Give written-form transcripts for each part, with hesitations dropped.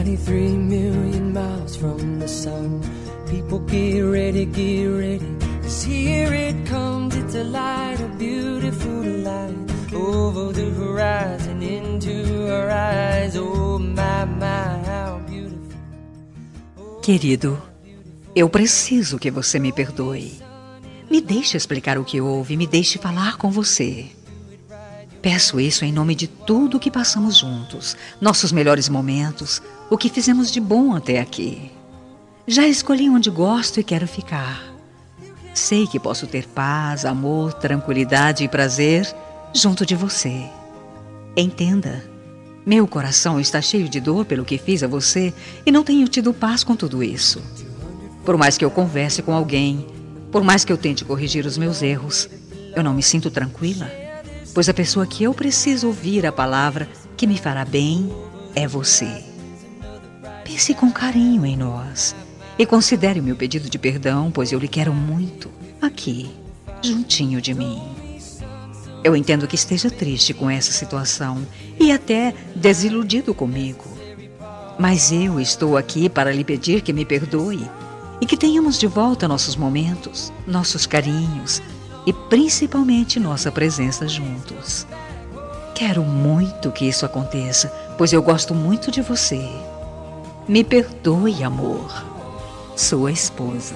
93 million miles from the sun. People get ready, 'cause here it comes. It's a light, a beautiful light, over the horizon, into our eyes. Oh my, how beautiful. Querido, eu preciso que você me perdoe. Me deixe explicar o que houve, me deixe falar com você. Peço isso em nome de tudo que passamos juntos, nossos melhores momentos, o que fizemos de bom até aqui. Já escolhi onde gosto e quero ficar. Sei que posso ter paz, amor, tranquilidade e prazer junto de você. Entenda, meu coração está cheio de dor pelo que fiz a você e não tenho tido paz com tudo isso. Por mais que eu converse com alguém, por mais que eu tente corrigir os meus erros, eu não me sinto tranquila, pois a pessoa que eu preciso ouvir a palavra que me fará bem é você. Pense com carinho em nós e considere o meu pedido de perdão, pois eu lhe quero muito, aqui, juntinho de mim. Eu entendo que esteja triste com essa situação e até desiludido comigo, mas eu estou aqui para lhe pedir que me perdoe e que tenhamos de volta nossos momentos, nossos carinhos e principalmente nossa presença juntos. Quero muito que isso aconteça, pois eu gosto muito de você. Me perdoe, amor. Sua esposa.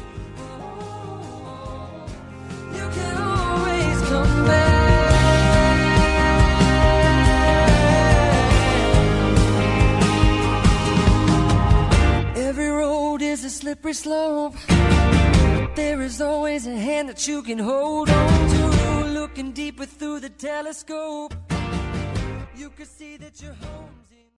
You can always come back. Every road is a slippery slope. There is always a hand that you can hold on to. Looking deeper through the telescope, you can see that your home's in